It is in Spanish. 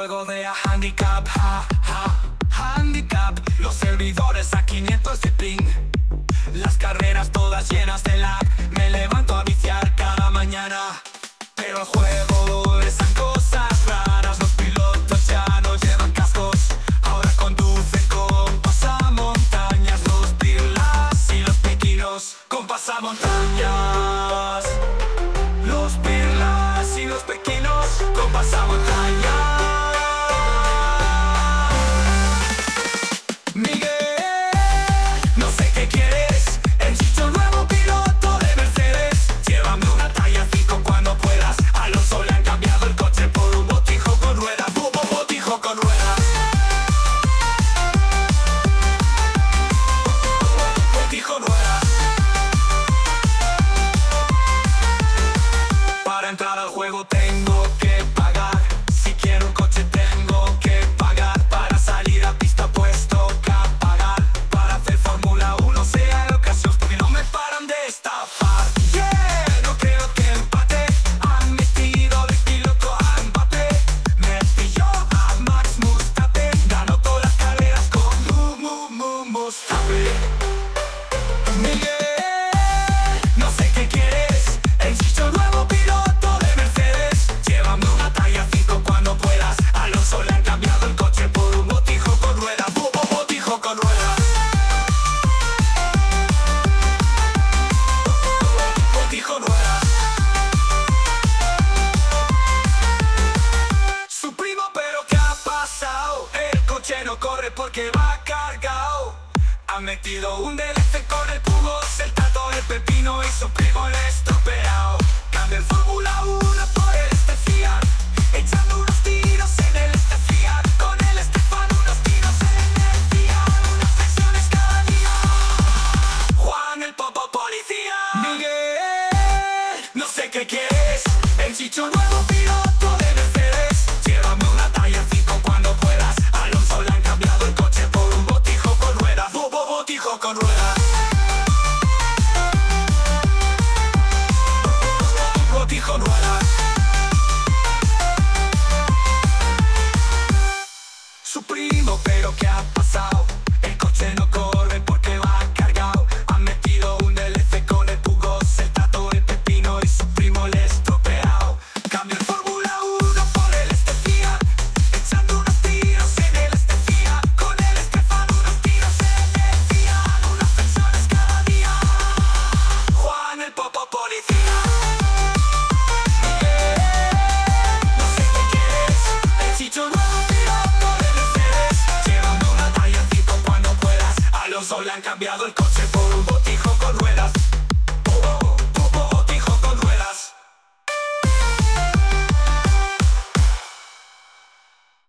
juego de handicap, handicap. Los servidores a 500 de ping. Las carreras todas llenas de lag. Me levanto a viciar cada mañana. Pero el juego esas cosas raras. Los pilotos ya no llevan cascos. Ahora conducen con pasamontañas. Los pirlas y los pequinos con pasamontañas. Los pirlas y los pequinos con pasamontañas. Miguel, no sé qué quieres. El chicho nuevo piloto de Mercedes. Llévame una talla 5 cuando puedas. Alonso le han cambiado el coche por un botijo con ruedas. Botijo con ruedas. Botijo ruedas. Para entrar al juego tengo que pagar. Si quiero un coche tengo que pagar. Para salir a pista pues toca pagar. Para hacer Fórmula 1 sea el ocasión, porque no me paran de estafar. Yeah, no creo que empate. Han metido de piloto a Mbappé. Me pilló a Max Mustape. Ganó todas las carreras con Mustape. Miguel, no sé qué quieres. El chicho nuevo piloto de Mercedes. Llévame una talla 5 cuando puedas. Alonso le han cambiado el coche por un botijo con ruedas. Botijo con ruedas. Botijo ruedas. Su primo, pero ¿qué ha pasado? El coche no corre porque va cargado. Han metido un DLC con el Pugos, el Tato, el Pepino y su primo el estropeado. Cambia el Fórmula 1 por el Fiat, echando unos tiros en el Fiat. Con el Estefano unos tiros en el Fiat. Unas flexiones cada día. Juan el Popo policía. Miguel, no sé qué quieres. El chicho nuevo piloto de Mercedes. Llévame una talla 5 cuando puedas. Alonso le han cambiado el coche por un botijo con ruedas. Botijo con ruedas. Botijo ruedas. Su primo, pero ¿qué ha pasado? El coche no corre porque va cargado. Han metido un DLC con el Pugos, el Tato, el Pepino y su primo el estropeado. Cambia el Fórmula 1 por el Fiat, echando unos tiros en el Fiat. Con el Estefano unos tiros en el Fiat. Unas flexiones cada día. Juan el Popo policía. No sé qué quieres. El chicho nuevo piloto de Mercedes. Llévame una talla 5 cuando puedas. Alonso le han cambiado el coche